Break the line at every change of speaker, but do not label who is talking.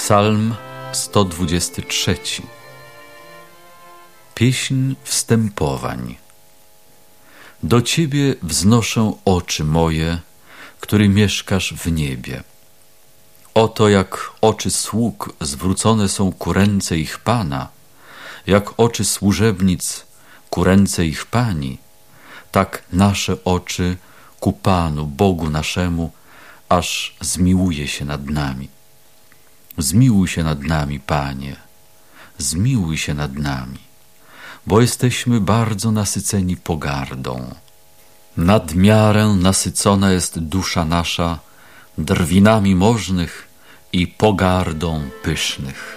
Psalm 123. Pieśń wstępowań. Do Ciebie wznoszę oczy moje, który mieszkasz w niebie. Oto jak oczy sług zwrócone są ku ręce ich Pana, jak oczy służebnic ku ręce ich Pani, tak nasze oczy ku Panu, Bogu naszemu, aż zmiłuje się nad nami. Zmiłuj się nad nami, Panie, zmiłuj się nad nami, bo jesteśmy bardzo nasyceni pogardą. Nad miarę nasycona jest dusza nasza drwinami możnych i pogardą pysznych.